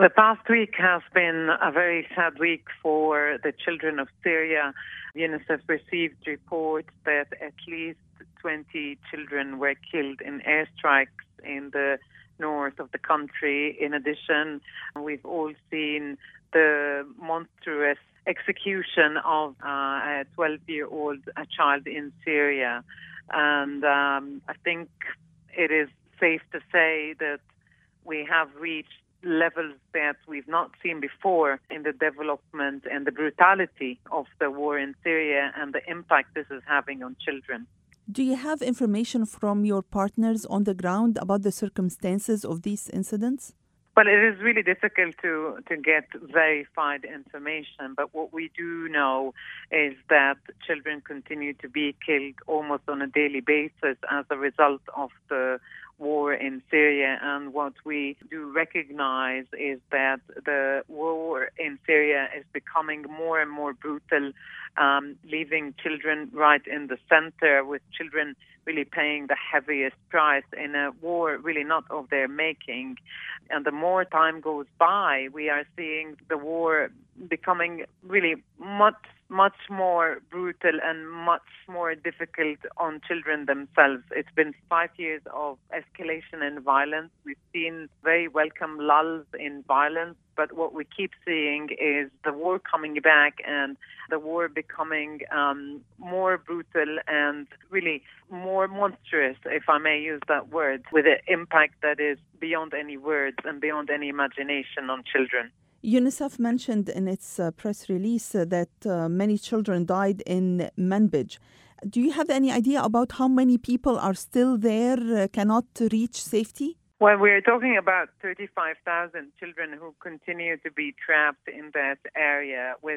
The past week has been a very sad week for the children of Syria. UNICEF received reports that at least 20 children were killed in airstrikes in the north of the country. In addition, we've all seen the monstrous execution of a 12-year-old child in Syria. And I think it is safe to say that we have reached levels that we've not seen before in the development and the brutality of the war in Syria and the impact this is having on children. Do you have information from your partners on the ground about the circumstances of these incidents? Well, it is really difficult to get verified information, but what we do know is that children continue to be killed almost on a daily basis as a result of the war in Syria. And what we do recognize is that the war in Syria is becoming more and more brutal, leaving children right in the center, with children really paying the heaviest price in a war really not of their making. And the more time goes by, we are seeing the war becoming really much more brutal and much more difficult on children themselves. It's been 5 years of escalation in violence. We've seen very welcome lulls in violence, but what we keep seeing is the war coming back and the war becoming more brutal and really more monstrous, if I may use that word, with an impact that is beyond any words and beyond any imagination on children. UNICEF mentioned in its press release that many children died in Manbij. Do you have any idea about how many people are still there, cannot reach safety? Well, we're talking about 35,000 children who continue to be trapped in that area with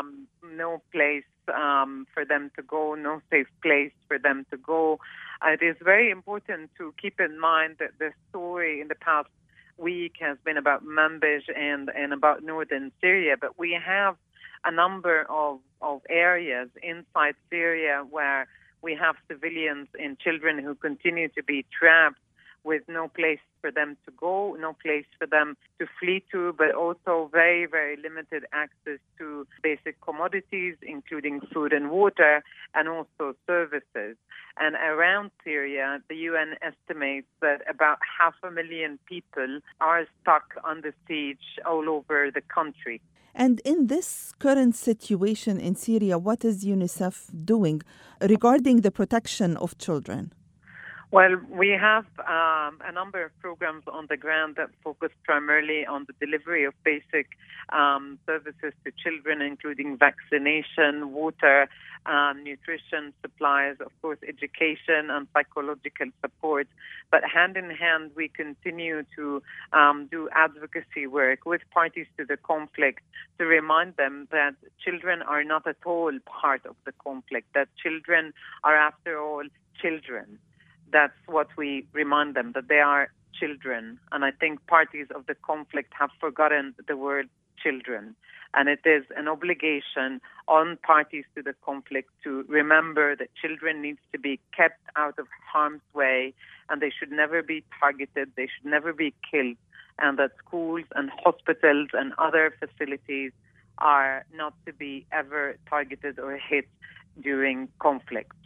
no place for them to go, no safe place for them to go. It is very important to keep in mind that the story in the past week has been about Manbij and about northern Syria, but we have a number of areas inside Syria where we have civilians and children who continue to be trapped with no place for them to go, no place for them to flee to, but also very, very limited access to basic commodities, including food and water, and also services. And around Syria, the UN estimates that about 500,000 people are stuck under siege all over the country. And in this current situation in Syria, what is UNICEF doing regarding the protection of children? Well, we have a number of programs on the ground that focus primarily on the delivery of basic services to children, including vaccination, water, nutrition supplies, of course, education and psychological support. But hand in hand, we continue to do advocacy work with parties to the conflict to remind them that children are not at all part of the conflict, that children are, after all, children. That's what we remind them, that they are children. And I think parties of the conflict have forgotten the word children. And it is an obligation on parties to the conflict to remember that children need to be kept out of harm's way, and they should never be targeted, they should never be killed, and that schools and hospitals and other facilities are not to be ever targeted or hit during conflict.